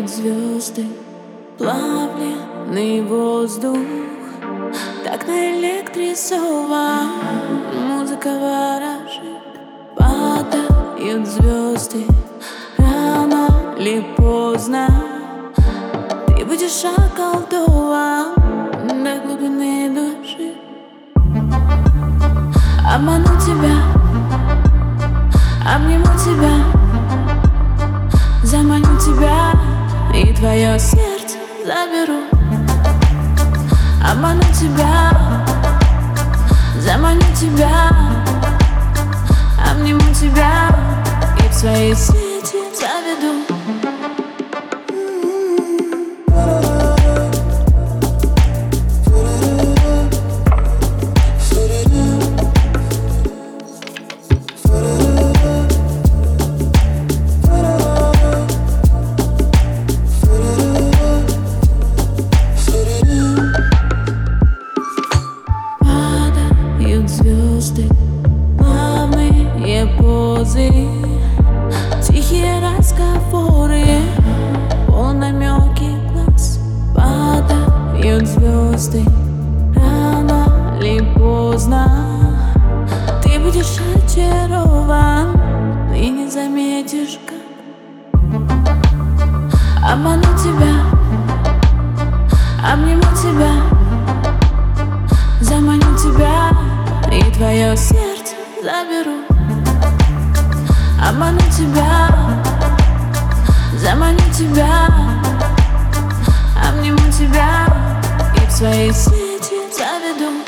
Падают звезды, плавленый воздух, так наэлектризован, музыка ворожит. Падают звезды, рано или поздно ты будешь околдован до глубины души. Обману тебя, обниму тебя, заманю тебя и твое сердце заберу. Обману тебя, заманю тебя, обниму тебя и в свои сети заведу. Звезды, плавные позы, тихие разговоры, полнамеки глаз. Падают звезды, рано или поздно ты будешь очарован и не заметишь, как обману тебя, обниму тебя, заманю тебя и твое сердце заберу. Обману тебя, заманю тебя, обниму тебя и в свои сети заведу.